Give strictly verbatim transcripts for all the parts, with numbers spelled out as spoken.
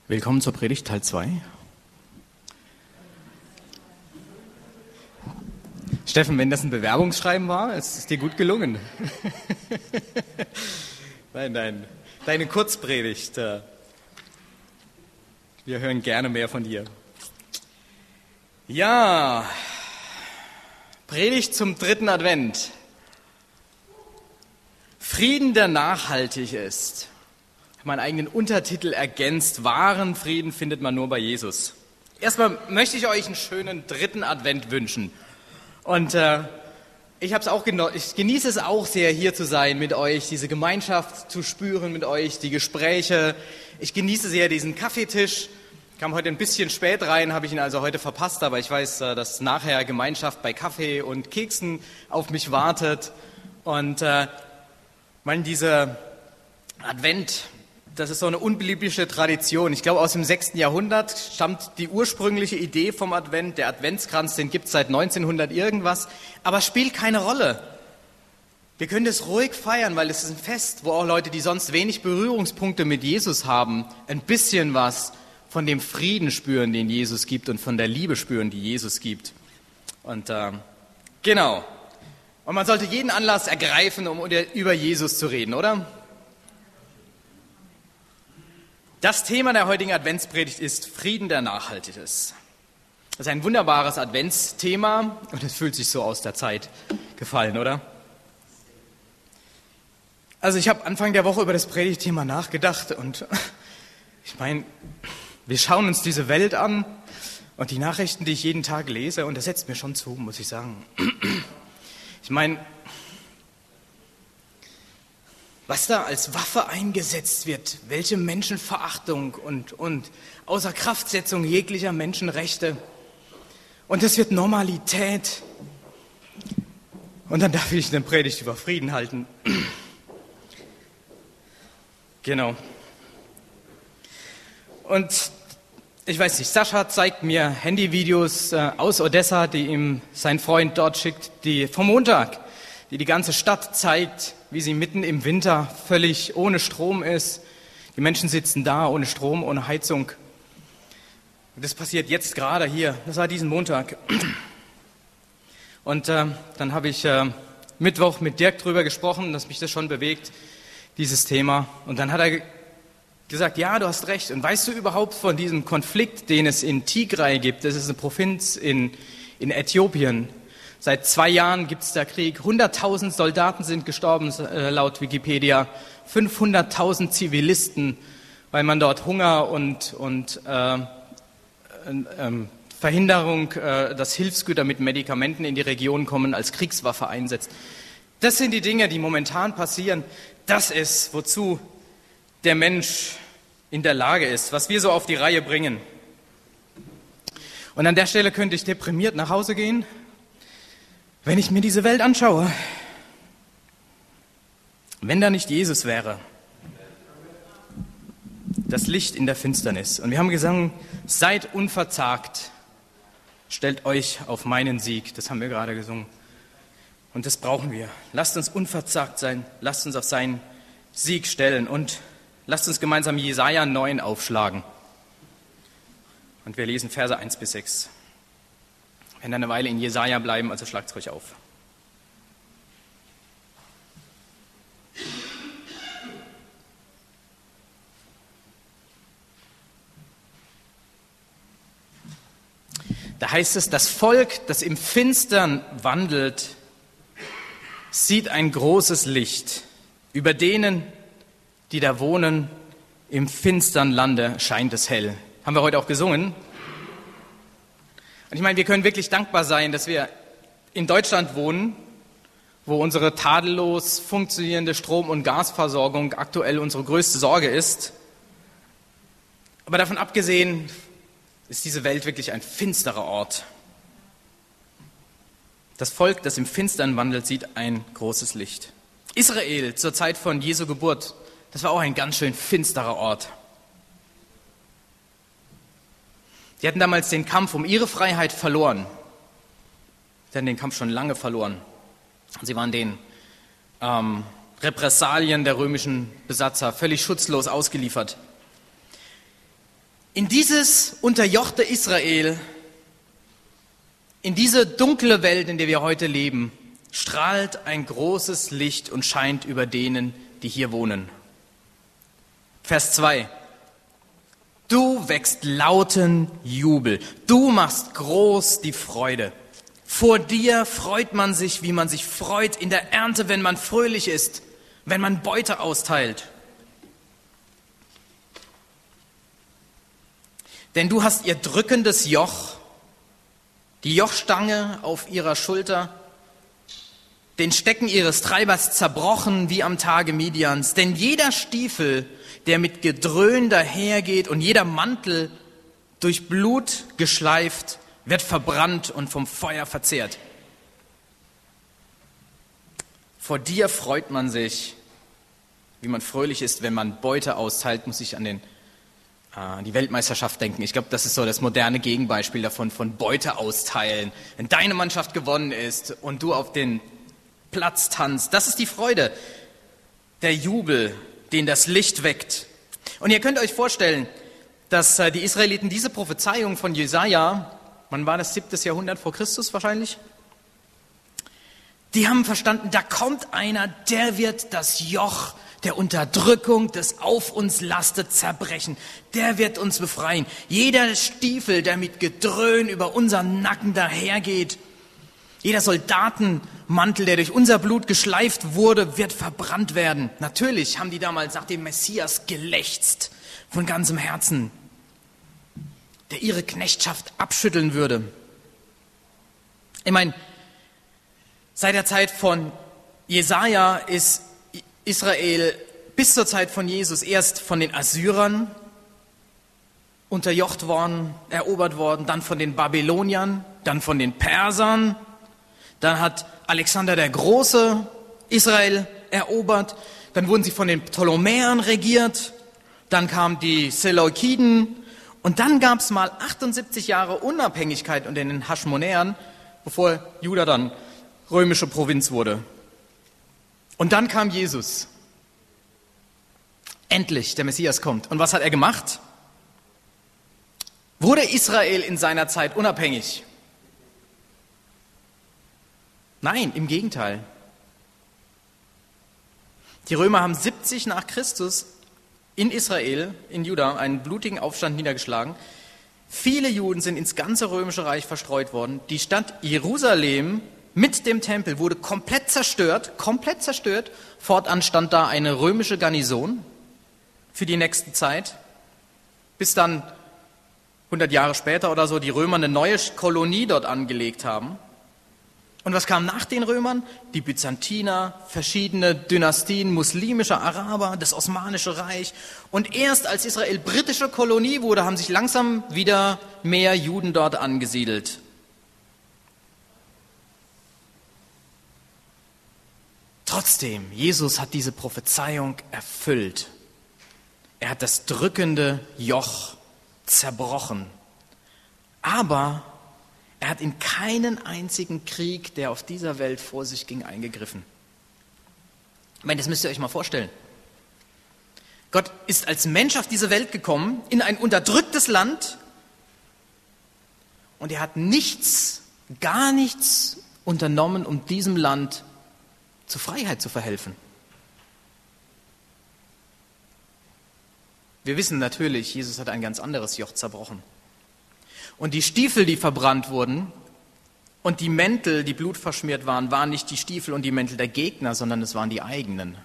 Willkommen zur Predigt Teil zwei. Steffen, wenn das ein Bewerbungsschreiben war, ist es dir gut gelungen. Nein, nein, deine Kurzpredigt. Wir hören gerne mehr von dir. Ja, Predigt zum dritten Advent. Frieden, der nachhaltig ist. Ich habe meinen eigenen Untertitel ergänzt. Wahren Frieden findet man nur bei Jesus. Erstmal möchte ich euch einen schönen dritten Advent wünschen. Und äh, ich, hab's auch geno- ich genieße es auch sehr, hier zu sein mit euch, diese Gemeinschaft zu spüren mit euch, die Gespräche. Ich genieße sehr diesen Kaffeetisch. Ich kam heute ein bisschen spät rein, habe ich ihn also heute verpasst, aber ich weiß, äh, dass nachher Gemeinschaft bei Kaffee und Keksen auf mich wartet. Und äh, mein, dieser Advent, das ist so eine unbiblische Tradition. Ich glaube, aus dem sechsten Jahrhundert stammt die ursprüngliche Idee vom Advent. Der Adventskranz, den gibt es seit neunzehnhundert irgendwas, aber spielt keine Rolle. Wir können das ruhig feiern, weil es ist ein Fest, wo auch Leute, die sonst wenig Berührungspunkte mit Jesus haben, ein bisschen was von dem Frieden spüren, den Jesus gibt, und von der Liebe spüren, die Jesus gibt. Und äh, genau. Und man sollte jeden Anlass ergreifen, um über Jesus zu reden, oder? Das Thema der heutigen Adventspredigt ist Frieden, der nachhaltig ist. Das ist ein wunderbares Adventsthema und es fühlt sich so aus der Zeit gefallen, oder? Also ich habe Anfang der Woche über das Predigtthema nachgedacht und ich meine, wir schauen uns diese Welt an und die Nachrichten, die ich jeden Tag lese, und das setzt mir schon zu, muss ich sagen. Ich meine, was da als Waffe eingesetzt wird, welche Menschenverachtung und, und Außerkraftsetzung jeglicher Menschenrechte. Und das wird Normalität. Und dann darf ich eine Predigt über Frieden halten. Genau. Und ich weiß nicht, Sascha zeigt mir Handyvideos äh, aus Odessa, die ihm sein Freund dort schickt, die vom Montag, die die ganze Stadt zeigt, wie sie mitten im Winter völlig ohne Strom ist. Die Menschen sitzen da ohne Strom, ohne Heizung. Und das passiert jetzt gerade hier. Das war diesen Montag. Und äh, dann habe ich äh, Mittwoch mit Dirk drüber gesprochen, dass mich das schon bewegt, dieses Thema. Und dann hat er gesagt, ja, du hast recht. Und weißt du überhaupt von diesem Konflikt, den es in Tigray gibt? Das ist eine Provinz in, in Äthiopien. Seit zwei Jahren gibt es da Krieg. hunderttausend Soldaten sind gestorben, äh, laut Wikipedia. fünfhunderttausend Zivilisten, weil man dort Hunger und, und äh, äh, Verhinderung, äh, dass Hilfsgüter mit Medikamenten in die Region kommen, als Kriegswaffe einsetzt. Das sind die Dinge, die momentan passieren. Das ist, wozu der Mensch in der Lage ist, was wir so auf die Reihe bringen. Und an der Stelle könnte ich deprimiert nach Hause gehen, wenn ich mir diese Welt anschaue. Wenn da nicht Jesus wäre, das Licht in der Finsternis. Und wir haben gesungen, seid unverzagt, stellt euch auf meinen Sieg. Das haben wir gerade gesungen. Und das brauchen wir. Lasst uns unverzagt sein, lasst uns auf seinen Sieg stellen und lasst uns gemeinsam Jesaja neun aufschlagen. Und wir lesen Verse eins bis sechs. Wir werden eine Weile in Jesaja bleiben, also schlagt es ruhig auf. Da heißt es, das Volk, das im Finstern wandelt, sieht ein großes Licht. Über denen, die da wohnen, im finstern Lande scheint es hell. Haben wir heute auch gesungen. Und ich meine, wir können wirklich dankbar sein, dass wir in Deutschland wohnen, wo unsere tadellos funktionierende Strom- und Gasversorgung aktuell unsere größte Sorge ist. Aber davon abgesehen ist diese Welt wirklich ein finsterer Ort. Das Volk, das im Finstern wandelt, sieht ein großes Licht. Israel zur Zeit von Jesu Geburt, das war auch ein ganz schön finsterer Ort. Sie hatten damals den Kampf um ihre Freiheit verloren. Sie hatten den Kampf schon lange verloren. Sie waren den ähm, Repressalien der römischen Besatzer völlig schutzlos ausgeliefert. In dieses unterjochte Israel, in diese dunkle Welt, in der wir heute leben, strahlt ein großes Licht und scheint über denen, die hier wohnen. Vers zwei. Du wächst lauten Jubel, du machst groß die Freude. Vor dir freut man sich, wie man sich freut in der Ernte, wenn man fröhlich ist, wenn man Beute austeilt. Denn du hast ihr drückendes Joch, die Jochstange auf ihrer Schulter, den Stecken ihres Treibers zerbrochen wie am Tage Midians. Denn jeder Stiefel, der mit Gedröhn dahergeht und jeder Mantel durch Blut geschleift, wird verbrannt und vom Feuer verzehrt. Vor dir freut man sich, wie man fröhlich ist, wenn man Beute austeilt, muss ich an den, äh, an die Weltmeisterschaft denken. Ich glaube, das ist so das moderne Gegenbeispiel davon, von Beute austeilen. Wenn deine Mannschaft gewonnen ist und du auf den Platz tanzt, das ist die Freude, der Jubel, den das Licht weckt. Und ihr könnt euch vorstellen, dass äh, die Israeliten diese Prophezeiung von Jesaja, wann war das, siebtes Jahrhundert vor Christus wahrscheinlich? Die haben verstanden, da kommt einer, der wird das Joch der Unterdrückung, das auf uns lastet, zerbrechen. Der wird uns befreien. Jeder Stiefel, der mit Gedröhn über unseren Nacken dahergeht, jeder Soldatenmantel, der durch unser Blut geschleift wurde, wird verbrannt werden. Natürlich haben die damals nach dem Messias gelächzt, von ganzem Herzen, der ihre Knechtschaft abschütteln würde. Ich meine, seit der Zeit von Jesaja ist Israel bis zur Zeit von Jesus erst von den Assyrern unterjocht worden, erobert worden, dann von den Babyloniern, dann von den Persern, dann hat Alexander der Große Israel erobert, dann wurden sie von den Ptolemäern regiert, dann kamen die Seleukiden und dann gab es mal achtundsiebzig Jahre Unabhängigkeit unter den Haschmonäern, bevor Juda dann römische Provinz wurde. Und dann kam Jesus. Endlich, der Messias kommt. Und was hat er gemacht? Wurde Israel in seiner Zeit unabhängig? Nein, im Gegenteil. Die Römer haben siebzig nach Christus in Israel, in Juda, einen blutigen Aufstand niedergeschlagen. Viele Juden sind ins ganze römische Reich verstreut worden. Die Stadt Jerusalem mit dem Tempel wurde komplett zerstört, komplett zerstört. Fortan stand da eine römische Garnison für die nächste Zeit, bis dann hundert Jahre später oder so die Römer eine neue Kolonie dort angelegt haben. Und was kam nach den Römern? Die Byzantiner, verschiedene Dynastien, muslimische Araber, das Osmanische Reich. Und erst als Israel britische Kolonie wurde, haben sich langsam wieder mehr Juden dort angesiedelt. Trotzdem, Jesus hat diese Prophezeiung erfüllt. Er hat das drückende Joch zerbrochen. Aber er hat in keinen einzigen Krieg, der auf dieser Welt vor sich ging, eingegriffen. Ich meine, das müsst ihr euch mal vorstellen. Gott ist als Mensch auf diese Welt gekommen, in ein unterdrücktes Land, und er hat nichts, gar nichts unternommen, um diesem Land zur Freiheit zu verhelfen. Wir wissen natürlich, Jesus hat ein ganz anderes Joch zerbrochen. Und die Stiefel, die verbrannt wurden, und die Mäntel, die blutverschmiert waren, waren nicht die Stiefel und die Mäntel der Gegner, sondern es waren die eigenen.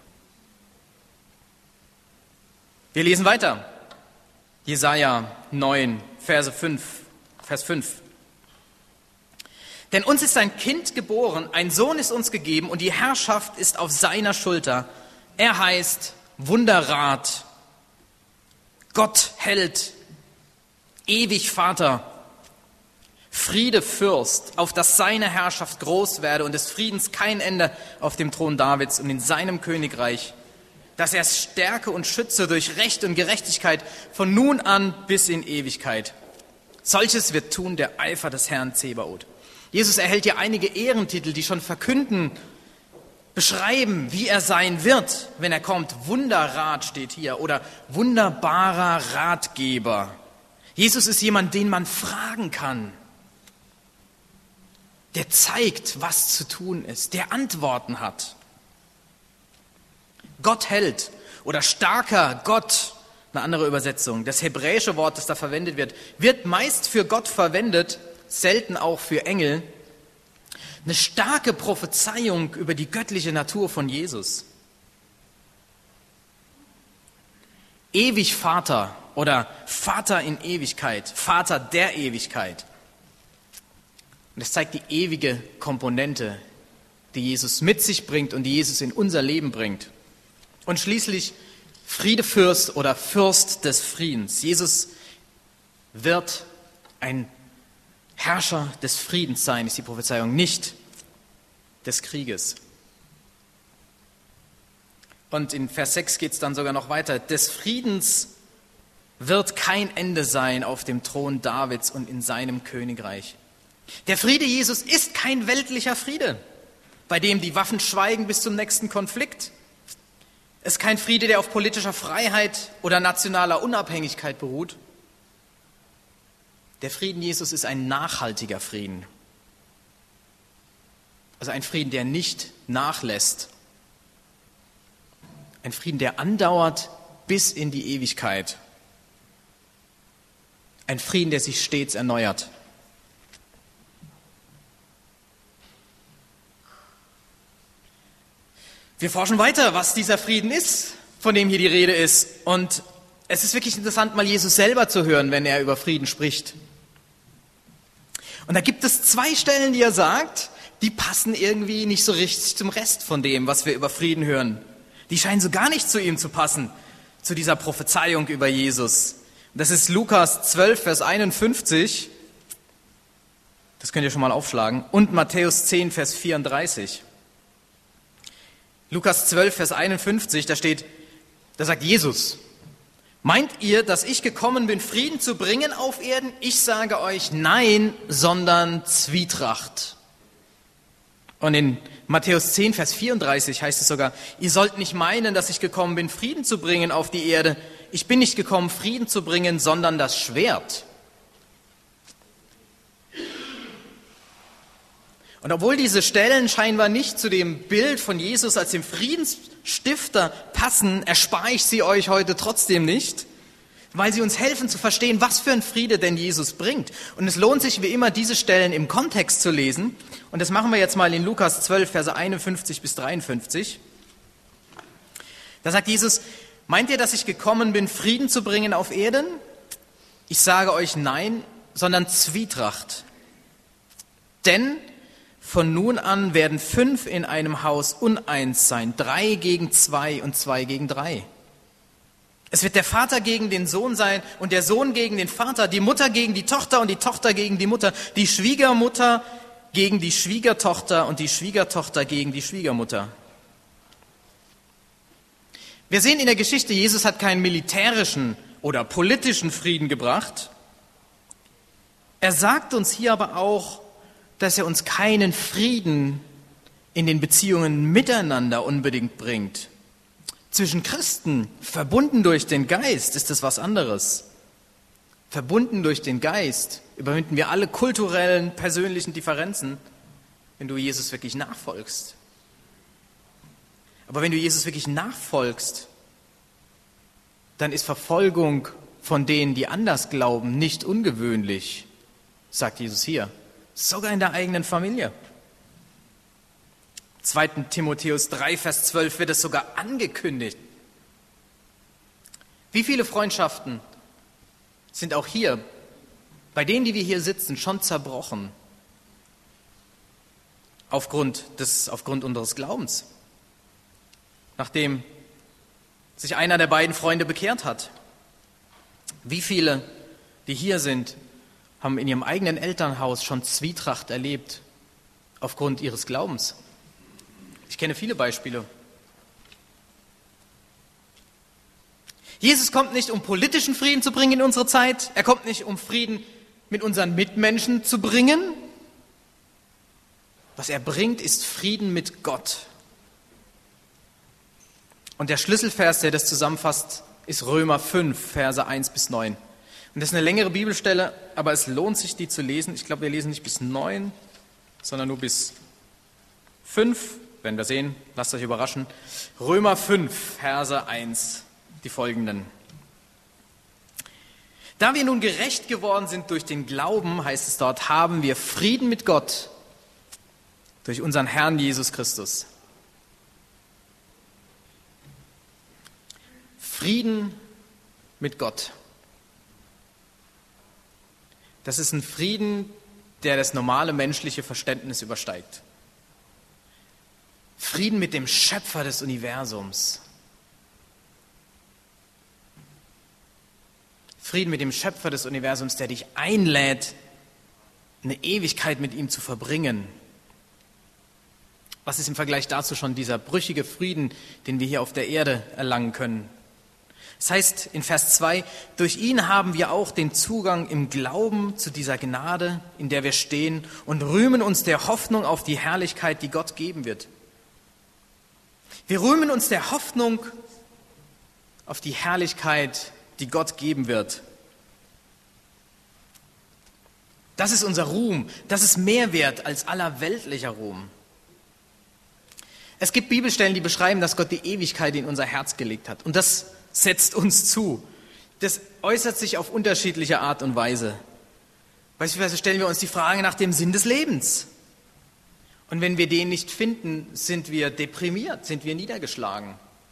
Wir lesen weiter. Jesaja neun, Verse fünf, Vers fünf. Denn uns ist ein Kind geboren, ein Sohn ist uns gegeben und die Herrschaft ist auf seiner Schulter. Er heißt Wunderrat, Gott Held, ewig Vater, Friede Fürst, auf dass seine Herrschaft groß werde und des Friedens kein Ende auf dem Thron Davids und in seinem Königreich, dass er es stärke und schütze durch Recht und Gerechtigkeit von nun an bis in Ewigkeit. Solches wird tun der Eifer des Herrn Zebaoth. Jesus erhält hier einige Ehrentitel, die schon verkünden, beschreiben, wie er sein wird, wenn er kommt. Wunderrat steht hier oder wunderbarer Ratgeber. Jesus ist jemand, den man fragen kann. Der zeigt, was zu tun ist, der Antworten hat. Gott hält oder starker Gott, eine andere Übersetzung. Das hebräische Wort, das da verwendet wird, wird meist für Gott verwendet, selten auch für Engel. Eine starke Prophezeiung über die göttliche Natur von Jesus. Ewig Vater oder Vater in Ewigkeit, Vater der Ewigkeit. Und es zeigt die ewige Komponente, die Jesus mit sich bringt und die Jesus in unser Leben bringt. Und schließlich Friedefürst oder Fürst des Friedens. Jesus wird ein Herrscher des Friedens sein, ist die Prophezeiung, nicht des Krieges. Und in Vers sechs geht es dann sogar noch weiter. Des Friedens wird kein Ende sein auf dem Thron Davids und in seinem Königreich. Der Friede Jesus ist kein weltlicher Friede, bei dem die Waffen schweigen bis zum nächsten Konflikt. Es ist kein Friede, der auf politischer Freiheit oder nationaler Unabhängigkeit beruht. Der Frieden Jesus ist ein nachhaltiger Frieden. Also ein Frieden, der nicht nachlässt. Ein Frieden, der andauert bis in die Ewigkeit. Ein Frieden, der sich stets erneuert. Wir forschen weiter, was dieser Frieden ist, von dem hier die Rede ist. Und es ist wirklich interessant, mal Jesus selber zu hören, wenn er über Frieden spricht. Und da gibt es zwei Stellen, die er sagt, die passen irgendwie nicht so richtig zum Rest von dem, was wir über Frieden hören. Die scheinen so gar nicht zu ihm zu passen, zu dieser Prophezeiung über Jesus. Und das ist Lukas zwölf, Vers einundfünfzig. Das könnt ihr schon mal aufschlagen. Und Matthäus zehn, Vers vierunddreißig. Lukas zwölf, Vers einundfünfzig, da steht, da sagt Jesus: Meint ihr, dass ich gekommen bin, Frieden zu bringen auf Erden? Ich sage euch, nein, sondern Zwietracht. Und in Matthäus zehn, Vers vierunddreißig heißt es sogar, ihr sollt nicht meinen, dass ich gekommen bin, Frieden zu bringen auf die Erde. Ich bin nicht gekommen, Frieden zu bringen, sondern das Schwert. Und obwohl diese Stellen scheinbar nicht zu dem Bild von Jesus als dem Friedensstifter passen, erspare ich sie euch heute trotzdem nicht, weil sie uns helfen zu verstehen, was für ein Friede denn Jesus bringt. Und es lohnt sich wie immer, diese Stellen im Kontext zu lesen. Und das machen wir jetzt mal in Lukas zwölf, Verse einundfünfzig bis dreiundfünfzig. Da sagt Jesus: Meint ihr, dass ich gekommen bin, Frieden zu bringen auf Erden? Ich sage euch nein, sondern Zwietracht. Denn von nun an werden fünf in einem Haus uneins sein, drei gegen zwei und zwei gegen drei. Es wird der Vater gegen den Sohn sein und der Sohn gegen den Vater, die Mutter gegen die Tochter und die Tochter gegen die Mutter, die Schwiegermutter gegen die Schwiegertochter und die Schwiegertochter gegen die Schwiegermutter. Wir sehen in der Geschichte, Jesus hat keinen militärischen oder politischen Frieden gebracht. Er sagt uns hier aber auch, dass er uns keinen Frieden in den Beziehungen miteinander unbedingt bringt. Zwischen Christen, verbunden durch den Geist, ist das was anderes. Verbunden durch den Geist überwinden wir alle kulturellen, persönlichen Differenzen, wenn du Jesus wirklich nachfolgst. Aber wenn du Jesus wirklich nachfolgst, dann ist Verfolgung von denen, die anders glauben, nicht ungewöhnlich, sagt Jesus hier. Sogar in der eigenen Familie. zweiter Timotheus drei, Vers zwölf wird es sogar angekündigt. Wie viele Freundschaften sind auch hier, bei denen, die wir hier sitzen, schon zerbrochen? Aufgrund des, aufgrund unseres Glaubens. Nachdem sich einer der beiden Freunde bekehrt hat. Wie viele, die hier sind, haben in ihrem eigenen Elternhaus schon Zwietracht erlebt aufgrund ihres Glaubens. Ich kenne viele Beispiele. Jesus kommt nicht, um politischen Frieden zu bringen in unsere Zeit. Er kommt nicht, um Frieden mit unseren Mitmenschen zu bringen. Was er bringt, ist Frieden mit Gott. Und der Schlüsselvers, der das zusammenfasst, ist Römer fünf, Verse eins bis neun. Und das ist eine längere Bibelstelle, aber es lohnt sich, die zu lesen. Ich glaube, wir lesen nicht bis neun, sondern nur bis fünf. Werden wir sehen, lasst euch überraschen. Römer fünf, Verse eins, die folgenden. Da wir nun gerecht geworden sind durch den Glauben, heißt es dort, haben wir Frieden mit Gott durch unseren Herrn Jesus Christus. Frieden mit Gott. Das ist ein Frieden, der das normale menschliche Verständnis übersteigt. Frieden mit dem Schöpfer des Universums. Frieden mit dem Schöpfer des Universums, der dich einlädt, eine Ewigkeit mit ihm zu verbringen. Was ist im Vergleich dazu schon dieser brüchige Frieden, den wir hier auf der Erde erlangen können? Das heißt in Vers zwei, durch ihn haben wir auch den Zugang im Glauben zu dieser Gnade, in der wir stehen, und rühmen uns der Hoffnung auf die Herrlichkeit, die Gott geben wird. Wir rühmen uns der Hoffnung auf die Herrlichkeit, die Gott geben wird. Das ist unser Ruhm, das ist mehr wert als aller weltlicher Ruhm. Es gibt Bibelstellen, die beschreiben, dass Gott die Ewigkeit in unser Herz gelegt hat. Und das setzt uns zu. Das äußert sich auf unterschiedliche Art und Weise. Beispielsweise stellen wir uns die Frage nach dem Sinn des Lebens. Und wenn wir den nicht finden, sind wir deprimiert, sind wir niedergeschlagen.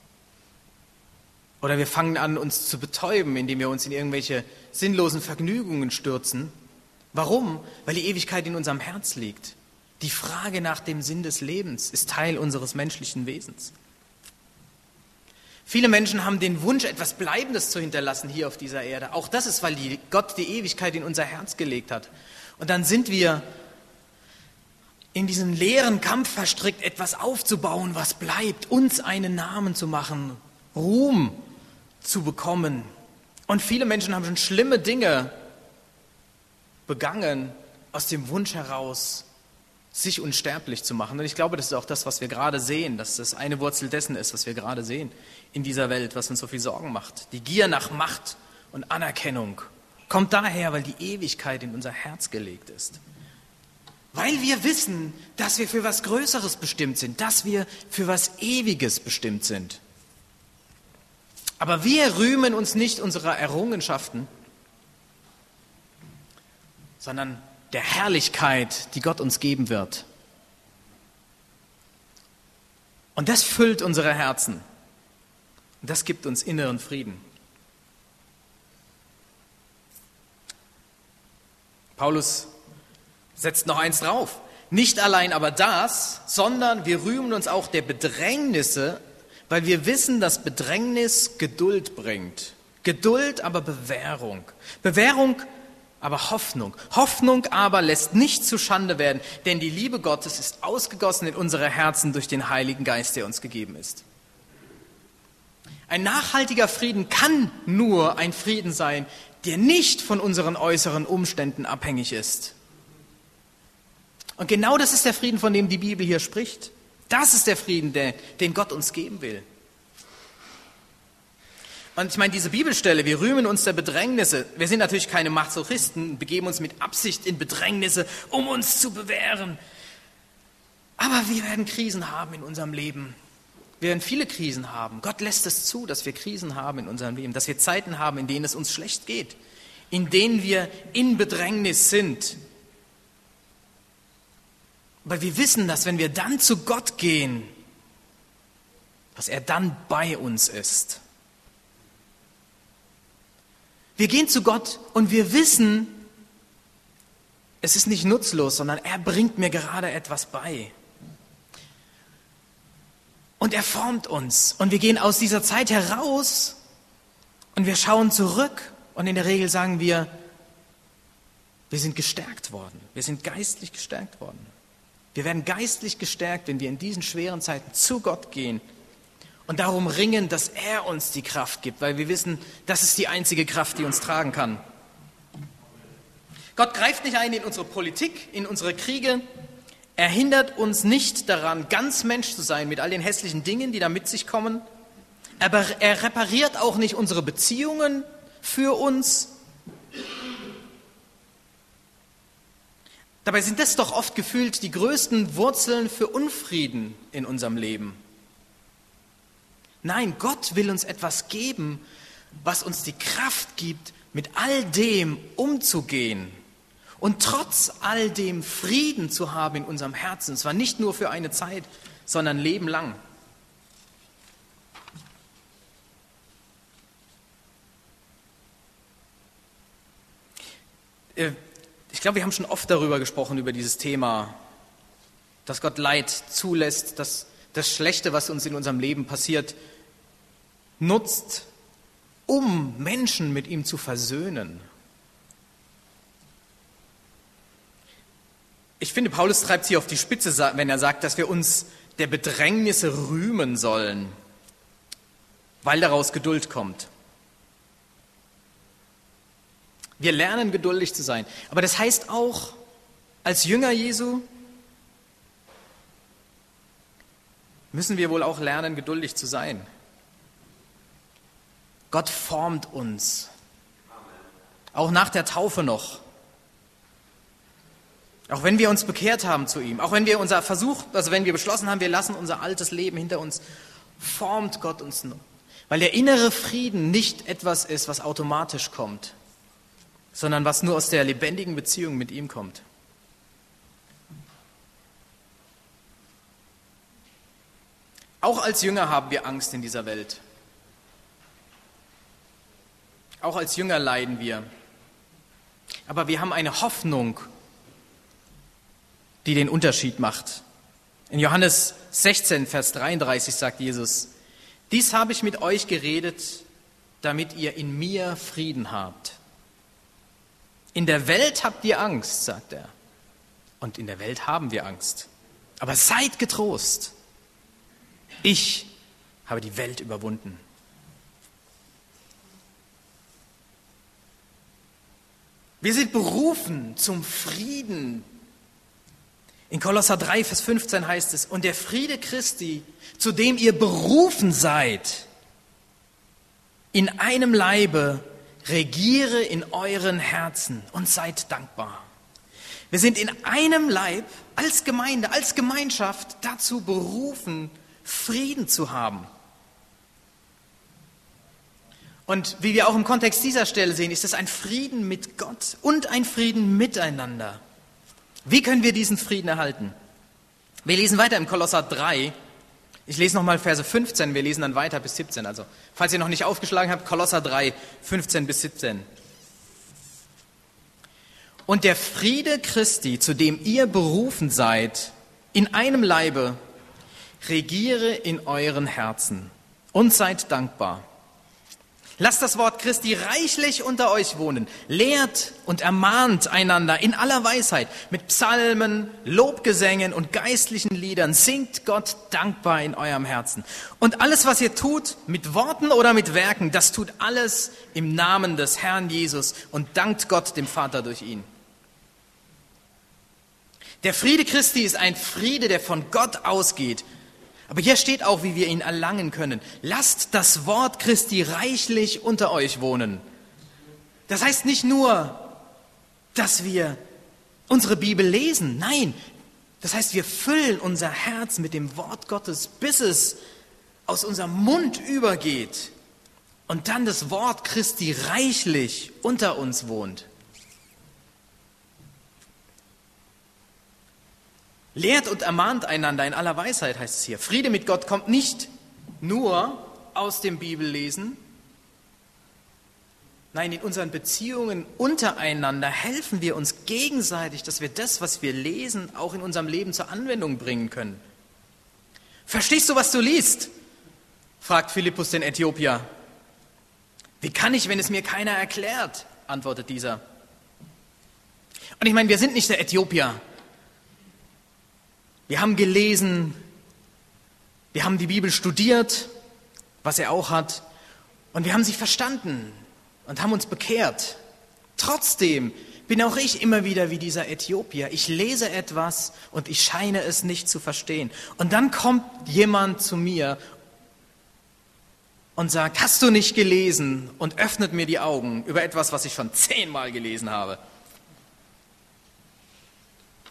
Oder wir fangen an, uns zu betäuben, indem wir uns in irgendwelche sinnlosen Vergnügungen stürzen. Warum? Weil die Ewigkeit in unserem Herz liegt. Die Frage nach dem Sinn des Lebens ist Teil unseres menschlichen Wesens. Viele Menschen haben den Wunsch, etwas Bleibendes zu hinterlassen hier auf dieser Erde. Auch das ist, weil die, Gott die Ewigkeit in unser Herz gelegt hat. Und dann sind wir in diesen leeren Kampf verstrickt, etwas aufzubauen, was bleibt, uns einen Namen zu machen, Ruhm zu bekommen. Und viele Menschen haben schon schlimme Dinge begangen, aus dem Wunsch heraus, sich unsterblich zu machen. Und ich glaube, das ist auch das, was wir gerade sehen, dass das eine Wurzel dessen ist, was wir gerade sehen in dieser Welt, was uns so viel Sorgen macht. Die Gier nach Macht und Anerkennung kommt daher, weil die Ewigkeit in unser Herz gelegt ist. Weil wir wissen, dass wir für was Größeres bestimmt sind, dass wir für was Ewiges bestimmt sind. Aber wir rühmen uns nicht unserer Errungenschaften, sondern der Herrlichkeit, die Gott uns geben wird. Und das füllt unsere Herzen. Und das gibt uns inneren Frieden. Paulus setzt noch eins drauf. Nicht allein aber das, sondern wir rühmen uns auch der Bedrängnisse, weil wir wissen, dass Bedrängnis Geduld bringt. Geduld aber Bewährung. Bewährung aber Hoffnung. Hoffnung aber lässt nicht zu Schande werden, denn die Liebe Gottes ist ausgegossen in unsere Herzen durch den Heiligen Geist, der uns gegeben ist. Ein nachhaltiger Frieden kann nur ein Frieden sein, der nicht von unseren äußeren Umständen abhängig ist. Und genau das ist der Frieden, von dem die Bibel hier spricht. Das ist der Frieden, der, den Gott uns geben will. Und ich meine, diese Bibelstelle, wir rühmen uns der Bedrängnisse. Wir sind natürlich keine Masochisten, begeben uns mit Absicht in Bedrängnisse, um uns zu bewähren. Aber wir werden Krisen haben in unserem Leben. Wir werden viele Krisen haben. Gott lässt es zu, dass wir Krisen haben in unserem Leben, dass wir Zeiten haben, in denen es uns schlecht geht, in denen wir in Bedrängnis sind. Weil wir wissen, dass wenn wir dann zu Gott gehen, dass er dann bei uns ist. Wir gehen zu Gott und wir wissen, es ist nicht nutzlos, sondern er bringt mir gerade etwas bei. Und er formt uns. Und wir gehen aus dieser Zeit heraus und wir schauen zurück. Und in der Regel sagen wir, wir sind gestärkt worden. Wir sind geistlich gestärkt worden. Wir werden geistlich gestärkt, wenn wir in diesen schweren Zeiten zu Gott gehen und darum ringen, dass er uns die Kraft gibt, weil wir wissen, das ist die einzige Kraft, die uns tragen kann. Gott greift nicht ein in unsere Politik, in unsere Kriege. Er hindert uns nicht daran, ganz Mensch zu sein mit all den hässlichen Dingen, die da mit sich kommen. Aber er repariert auch nicht unsere Beziehungen für uns. Dabei sind das doch oft gefühlt die größten Wurzeln für Unfrieden in unserem Leben. Nein, Gott will uns etwas geben, was uns die Kraft gibt, mit all dem umzugehen und trotz all dem Frieden zu haben in unserem Herzen. Und zwar nicht nur für eine Zeit, sondern lebenlang. Ich glaube, wir haben schon oft darüber gesprochen, über dieses Thema, dass Gott Leid zulässt, dass das Schlechte, was uns in unserem Leben passiert, nutzt, um Menschen mit ihm zu versöhnen. Ich finde, Paulus treibt sie auf die Spitze, wenn er sagt, dass wir uns der Bedrängnisse rühmen sollen, weil daraus Geduld kommt. Wir lernen, geduldig zu sein. Aber das heißt auch, als Jünger Jesu müssen wir wohl auch lernen, geduldig zu sein. Gott formt uns. Auch nach der Taufe noch. Auch wenn wir uns bekehrt haben zu ihm. Auch wenn wir unser Versuch, also wenn wir beschlossen haben, wir lassen unser altes Leben hinter uns, formt Gott uns noch. Weil der innere Frieden nicht etwas ist, was automatisch kommt, sondern was nur aus der lebendigen Beziehung mit ihm kommt. Auch als Jünger haben wir Angst in dieser Welt. Auch als Jünger leiden wir. Aber wir haben eine Hoffnung, die den Unterschied macht. In Johannes sechzehn, Vers dreiunddreißig sagt Jesus: Dies habe ich mit euch geredet, damit ihr in mir Frieden habt. In der Welt habt ihr Angst, sagt er. Und in der Welt haben wir Angst. Aber seid getrost. Ich habe die Welt überwunden. Wir sind berufen zum Frieden. In Kolosser drei, Vers fünfzehn heißt es: Und der Friede Christi, zu dem ihr berufen seid, in einem Leibe, regiere in euren Herzen und seid dankbar. Wir sind in einem Leib als Gemeinde, als Gemeinschaft dazu berufen, Frieden zu haben. Und wie wir auch im Kontext dieser Stelle sehen, ist es ein Frieden mit Gott und ein Frieden miteinander. Wie können wir diesen Frieden erhalten? Wir lesen weiter im Kolosser drei. Ich lese nochmal Verse fünfzehn, wir lesen dann weiter bis siebzehn. Also, falls ihr noch nicht aufgeschlagen habt, Kolosser drei, fünfzehn bis siebzehn. Und der Friede Christi, zu dem ihr berufen seid, in einem Leibe, regiere in euren Herzen und seid dankbar. Lasst das Wort Christi reichlich unter euch wohnen. Lehrt und ermahnt einander in aller Weisheit. Mit Psalmen, Lobgesängen und geistlichen Liedern singt Gott dankbar in eurem Herzen. Und alles, was ihr tut, mit Worten oder mit Werken, das tut alles im Namen des Herrn Jesus und dankt Gott dem Vater durch ihn. Der Friede Christi ist ein Friede, der von Gott ausgeht. Aber hier steht auch, wie wir ihn erlangen können. Lasst das Wort Christi reichlich unter euch wohnen. Das heißt nicht nur, dass wir unsere Bibel lesen. Nein, das heißt, wir füllen unser Herz mit dem Wort Gottes, bis es aus unserem Mund übergeht und dann das Wort Christi reichlich unter uns wohnt. Lehrt und ermahnt einander in aller Weisheit, heißt es hier. Friede mit Gott kommt nicht nur aus dem Bibellesen. Nein, in unseren Beziehungen untereinander helfen wir uns gegenseitig, dass wir das, was wir lesen, auch in unserem Leben zur Anwendung bringen können. Verstehst du, was du liest? Fragt Philippus den Äthiopier. Wie kann ich, wenn es mir keiner erklärt? Antwortet dieser. Und ich meine, wir sind nicht der Äthiopier. Wir haben gelesen, wir haben die Bibel studiert, was er auch hat, und wir haben sie verstanden und haben uns bekehrt. Trotzdem bin auch ich immer wieder wie dieser Äthiopier. Ich lese etwas und ich scheine es nicht zu verstehen. Und dann kommt jemand zu mir und sagt: Hast du nicht gelesen? Und öffnet mir die Augen über etwas, was ich schon zehnmal gelesen habe.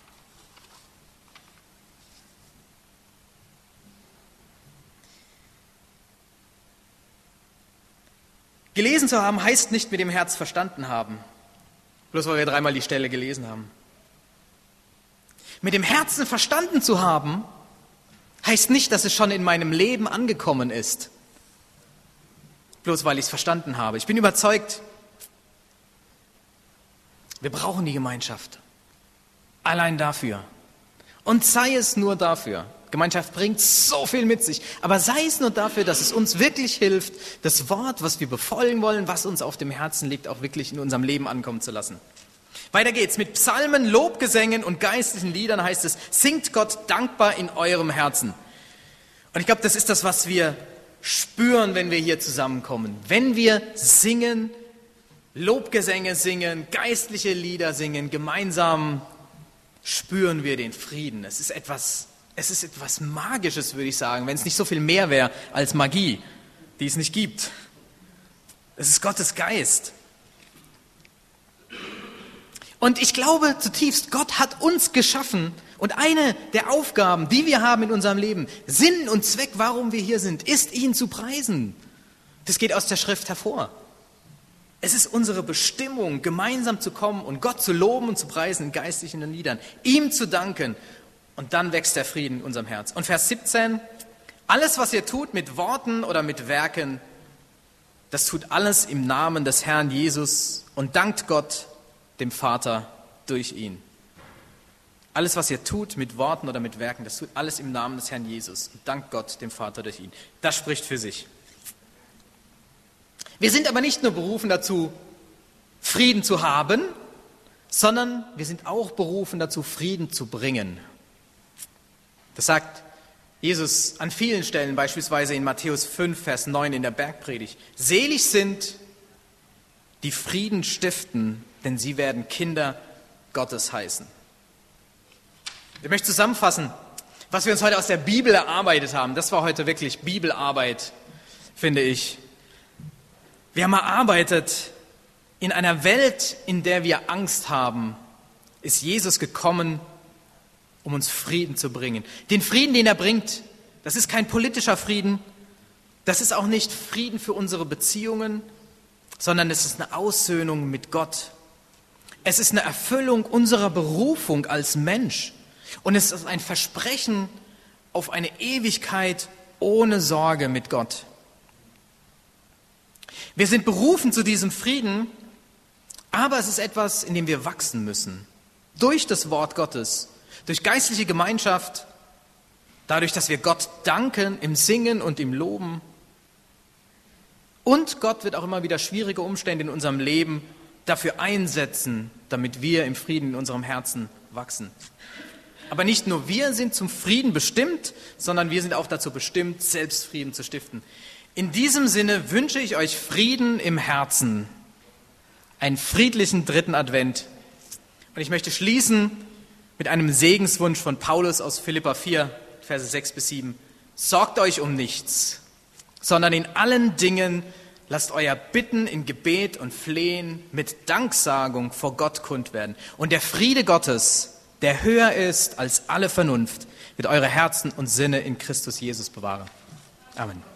Gelesen zu haben heißt nicht mit dem Herz verstanden haben. Bloß weil wir dreimal die Stelle gelesen haben. Mit dem Herzen verstanden zu haben, heißt nicht, dass es schon in meinem Leben angekommen ist. Bloß weil ich es verstanden habe. Ich bin überzeugt, wir brauchen die Gemeinschaft. Allein dafür. Und sei es nur dafür. Gemeinschaft bringt so viel mit sich. Aber sei es nur dafür, dass es uns wirklich hilft, das Wort, was wir befolgen wollen, was uns auf dem Herzen liegt, auch wirklich in unserem Leben ankommen zu lassen. Weiter geht's. Mit Psalmen, Lobgesängen und geistlichen Liedern heißt es, singt Gott dankbar in eurem Herzen. Und ich glaube, das ist das, was wir spüren, wenn wir hier zusammenkommen. Wenn wir singen, Lobgesänge singen, geistliche Lieder singen, gemeinsam spüren wir den Frieden. Es ist etwas, es ist etwas Magisches, würde ich sagen, wenn es nicht so viel mehr wäre als Magie, die es nicht gibt. Es ist Gottes Geist. Und ich glaube zutiefst, Gott hat uns geschaffen und eine der Aufgaben, die wir haben in unserem Leben, Sinn und Zweck, warum wir hier sind, ist, ihn zu preisen. Das geht aus der Schrift hervor. Es ist unsere Bestimmung, gemeinsam zu kommen und Gott zu loben und zu preisen in geistlichen Liedern, ihm zu danken und dann wächst der Frieden in unserem Herz. Und Vers siebzehn, alles, was ihr tut mit Worten oder mit Werken, das tut alles im Namen des Herrn Jesus und dankt Gott, dem Vater, durch ihn. Alles, was ihr tut mit Worten oder mit Werken, das tut alles im Namen des Herrn Jesus und dankt Gott, dem Vater, durch ihn. Das spricht für sich. Wir sind aber nicht nur berufen dazu, Frieden zu haben, sondern wir sind auch berufen dazu, Frieden zu bringen. Das sagt Jesus an vielen Stellen, beispielsweise in Matthäus fünf, Vers neun in der Bergpredigt. Selig sind, die Frieden stiften, denn sie werden Kinder Gottes heißen. Ich möchte zusammenfassen, was wir uns heute aus der Bibel erarbeitet haben. Das war heute wirklich Bibelarbeit, finde ich. Wir haben erarbeitet, in einer Welt, in der wir Angst haben, ist Jesus gekommen, um uns Frieden zu bringen. Den Frieden, den er bringt, das ist kein politischer Frieden, das ist auch nicht Frieden für unsere Beziehungen, sondern es ist eine Aussöhnung mit Gott. Es ist eine Erfüllung unserer Berufung als Mensch und es ist ein Versprechen auf eine Ewigkeit ohne Sorge mit Gott. Wir sind berufen zu diesem Frieden, aber es ist etwas, in dem wir wachsen müssen. Durch das Wort Gottes, durch geistliche Gemeinschaft, dadurch, dass wir Gott danken im Singen und im Loben. Und Gott wird auch immer wieder schwierige Umstände in unserem Leben dafür einsetzen, damit wir im Frieden in unserem Herzen wachsen. Aber nicht nur wir sind zum Frieden bestimmt, sondern wir sind auch dazu bestimmt, selbst Frieden zu stiften. In diesem Sinne wünsche ich euch Frieden im Herzen, einen friedlichen dritten Advent. Und ich möchte schließen mit einem Segenswunsch von Paulus aus Philipper vier, Verse sechs bis sieben. Sorgt euch um nichts, sondern in allen Dingen lasst euer Bitten in Gebet und Flehen mit Danksagung vor Gott kund werden. Und der Friede Gottes, der höher ist als alle Vernunft, wird eure Herzen und Sinne in Christus Jesus bewahren. Amen.